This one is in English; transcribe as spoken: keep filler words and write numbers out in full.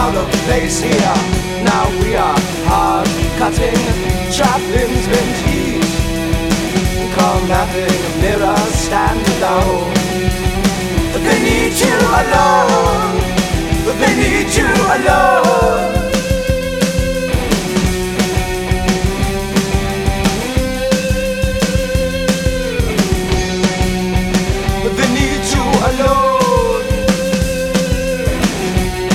out of place here. Now we are hard cutting Chaplin's mentees. Call nothing a mirror, stand alone. They need you alone. They need you alone.